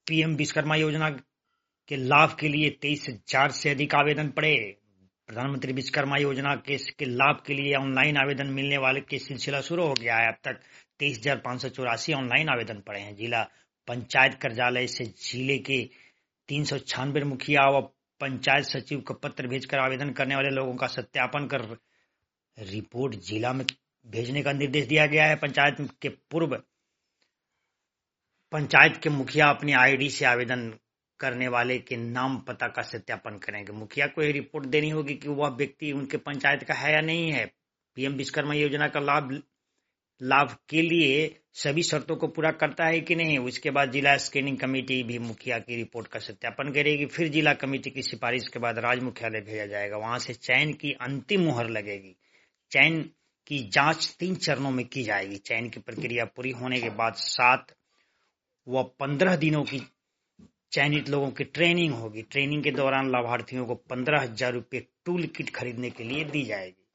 PM Vishwakarma योजना के लाभ के लिए 23,000 से अधिक आवेदन पड़े। प्रधानमंत्री विश्वकर्मा योजना के लाभ के लिए ऑनलाइन आवेदन मिलने वाले के सिलसिला शुरू हो गया है। अब तक 23,584 ऑनलाइन आवेदन पड़े हैं। जिला पंचायत कार्यालय से जिले के 396 मुखिया व पंचायत सचिव को पत्र भेजकर आवेदन करने वाले लोगों का सत्यापन कर रिपोर्ट जिला में भेजने का निर्देश दिया गया है। पंचायत के मुखिया अपनी आईडी से आवेदन करने वाले के नाम पता का सत्यापन करेंगे। मुखिया को यह रिपोर्ट देनी होगी कि वह व्यक्ति उनके पंचायत का है या नहीं है। पीएम विश्वकर्मा योजना का लाभ के लिए सभी शर्तों को पूरा करता है कि नहीं। उसके बाद जिला स्क्रीनिंग कमेटी भी मुखिया की रिपोर्ट का सत्यापन करेगी। फिर जिला कमेटी की सिफारिश के बाद राज्य मुख्यालय भेजा जाएगा। वहां से चयन की अंतिम मुहर लगेगी। चयन की जांच 3 चरणों में की जाएगी। चयन की प्रक्रिया पूरी होने के बाद 7 व 15 दिनों की चयनित लोगों की ट्रेनिंग होगी। ट्रेनिंग के दौरान लाभार्थियों को 15,000 रुपये टूल किट खरीदने के लिए दी जाएगी।